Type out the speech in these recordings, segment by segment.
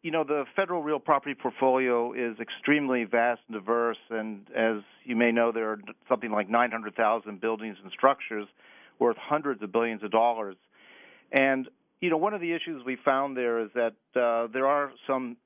the federal real property portfolio is extremely vast and diverse, and as you may know, there are something like 900,000 buildings and structures worth hundreds of billions of dollars. And, one of the issues we found there is that there are some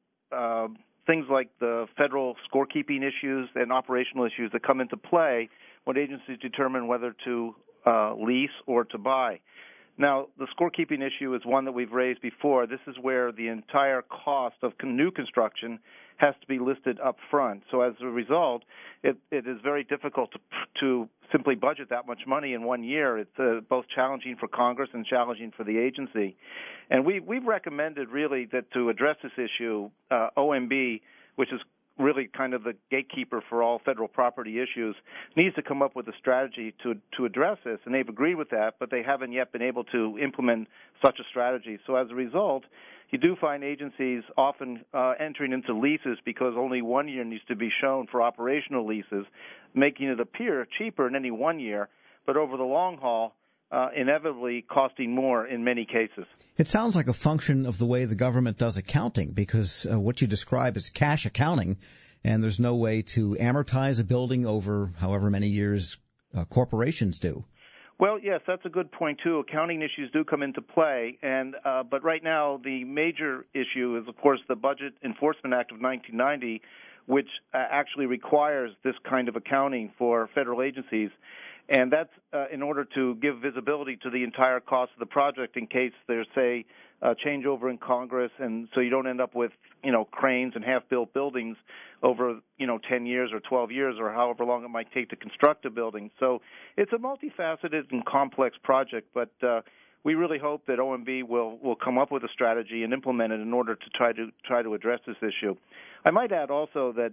things like the federal scorekeeping issues and operational issues that come into play when agencies determine whether to lease or to buy. Now, the scorekeeping issue is one that we've raised before. This is where the entire cost of new construction has to be listed up front. So as a result, it is very difficult to simply budget that much money in 1 year. It's both challenging for Congress and challenging for the agency. And we've recommended really that to address this issue, OMB, which is really kind of the gatekeeper for all federal property issues, needs to come up with a strategy to address this. And they've agreed with that, but they haven't yet been able to implement such a strategy. So as a result, you do find agencies often entering into leases because only 1 year needs to be shown for operational leases, making it appear cheaper in any 1 year, but over the long haul, inevitably costing more in many cases. It sounds like a function of the way the government does accounting, because what you describe is cash accounting, and there's no way to amortize a building over however many years corporations do. Well, yes, that's a good point, too. Accounting issues do come into play, and but right now the major issue is, of course, the Budget Enforcement Act of 1990, which actually requires this kind of accounting for federal agencies. And that's in order to give visibility to the entire cost of the project in case there's, say, a changeover in Congress, and so you don't end up with, cranes and half-built buildings over, 10 years or 12 years or however long it might take to construct a building. So it's a multifaceted and complex project, but we really hope that OMB will come up with a strategy and implement it in order to try to address this issue. I might add also that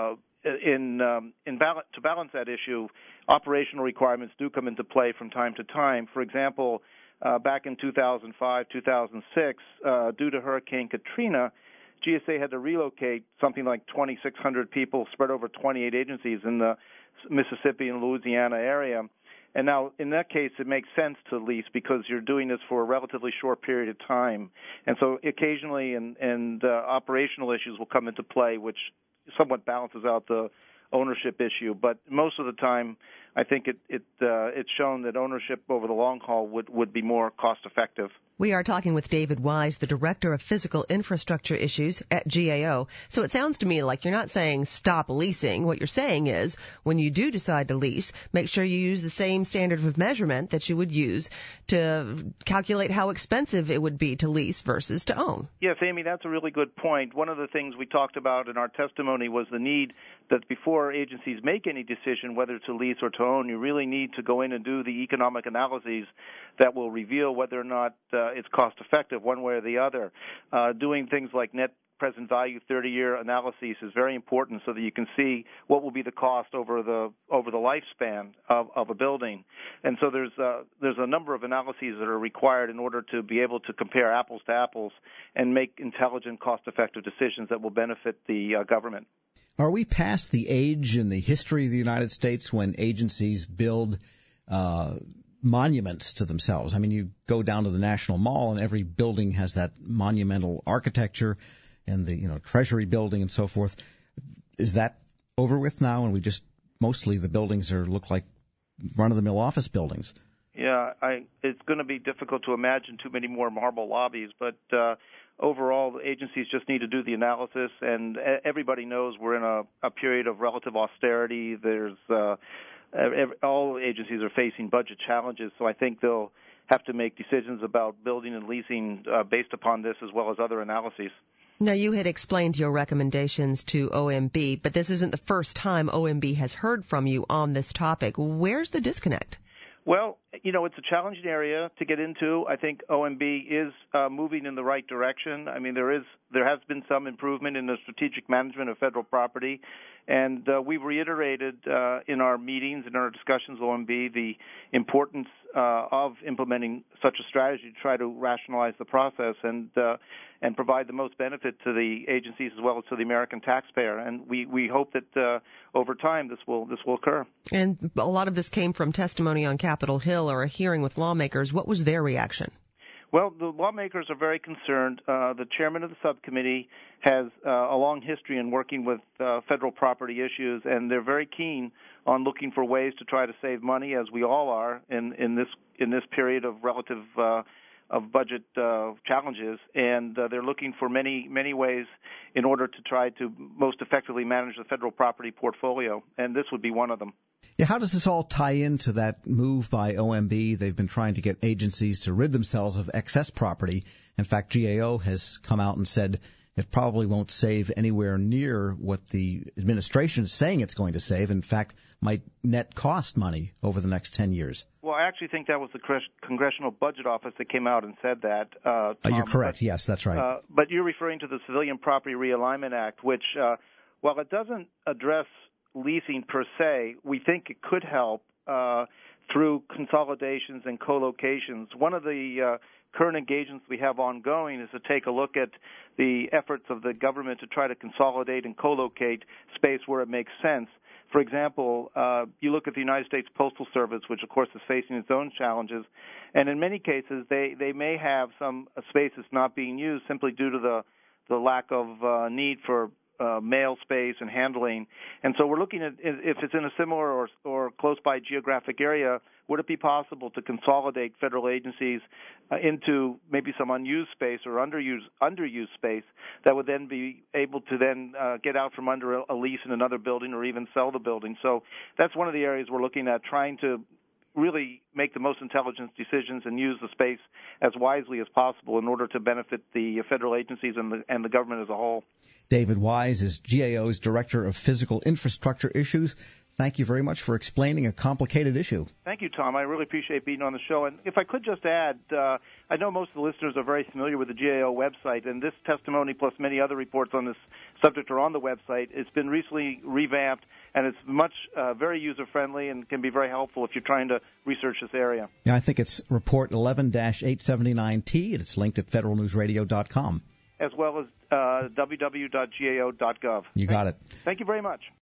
to balance that issue, operational requirements do come into play from time to time. For example, back in 2005, 2006, due to Hurricane Katrina, GSA had to relocate something like 2,600 people spread over 28 agencies in the Mississippi and Louisiana area. And now, in that case, it makes sense to lease because you're doing this for a relatively short period of time. And so occasionally operational issues will come into play, which somewhat balances out the ownership issue. But most of the time, I think it's shown that ownership over the long haul would be more cost effective. We are talking with David Wise, the Director of Physical Infrastructure Issues at GAO. So it sounds to me like you're not saying stop leasing. What you're saying is when you do decide to lease, make sure you use the same standard of measurement that you would use to calculate how expensive it would be to lease versus to own. Yes, Amy, that's a really good point. One of the things we talked about in our testimony was the need that before agencies make any decision whether to lease or to own, you really need to go in and do the economic analyses that will reveal whether or not it's cost effective one way or the other. Doing things like net present value 30-year analyses is very important so that you can see what will be the cost over the lifespan of a building. And so there's a number of analyses that are required in order to be able to compare apples to apples and make intelligent, cost-effective decisions that will benefit the government. Are we past the age in the history of the United States when agencies build monuments to themselves? I mean, you go down to the National Mall and every building has that monumental architecture and the Treasury building and so forth. Is that over with now, and we just mostly the buildings look like run-of-the-mill office buildings? Yeah, it's going to be difficult to imagine too many more marble lobbies, but overall, the agencies just need to do the analysis, and everybody knows we're in a period of relative austerity. There's all agencies are facing budget challenges, so I think they'll have to make decisions about building and leasing based upon this as well as other analyses. Now, you had explained your recommendations to OMB, but this isn't the first time OMB has heard from you on this topic. Where's the disconnect? Well, it's a challenging area to get into. I think OMB is moving in the right direction. I mean, there has been some improvement in the strategic management of federal property, and we've reiterated in our meetings and our discussions with OMB the importance of implementing such a strategy to try to rationalize the process and provide the most benefit to the agencies as well as to the American taxpayer. And we hope that over time this will occur. And a lot of this came from testimony on Capitol Hill or a hearing with lawmakers. What was their reaction? Well, the lawmakers are very concerned. The chairman of the subcommittee has a long history in working with federal property issues, and they're very keen on looking for ways to try to save money, as we all are in this period of relative of budget challenges, and they're looking for many ways in order to try to most effectively manage the federal property portfolio, and this would be one of them. Yeah, how does this all tie into that move by OMB? They've been trying to get agencies to rid themselves of excess property. In fact, GAO has come out and said it probably won't save anywhere near what the administration is saying it's going to save. In fact, might net cost money over the next 10 years. Well, I actually think that was the Congressional Budget Office that came out and said that. Tom, you're correct. Yes, that's right. But you're referring to the Civilian Property Realignment Act, which, while it doesn't address leasing per se, we think it could help through consolidations and co-locations. One of the current engagements we have ongoing is to take a look at the efforts of the government to try to consolidate and co-locate space where it makes sense. For example, you look at the United States Postal Service, which of course is facing its own challenges, and in many cases they may have some space that's not being used simply due to the lack of need for mail space and handling. And so we're looking at if it's in a similar or close by geographic area, would it be possible to consolidate federal agencies into maybe some unused space or underused space that would then be able to then get out from under a lease in another building or even sell the building. So that's one of the areas we're looking at, trying to really make the most intelligent decisions and use the space as wisely as possible in order to benefit the federal agencies and the government as a whole. David Wise is GAO's Director of Physical Infrastructure Issues. Thank you very much for explaining a complicated issue. Thank you, Tom. I really appreciate being on the show. And if I could just add, I know most of the listeners are very familiar with the GAO website, and this testimony plus many other reports on this subject are on the website. It's been recently revamped, and it's very user-friendly and can be very helpful if you're trying to research this area. Yeah, I think it's Report 11-879T, and it's linked at federalnewsradio.com. As well as www.gao.gov. You got it. Thank you very much.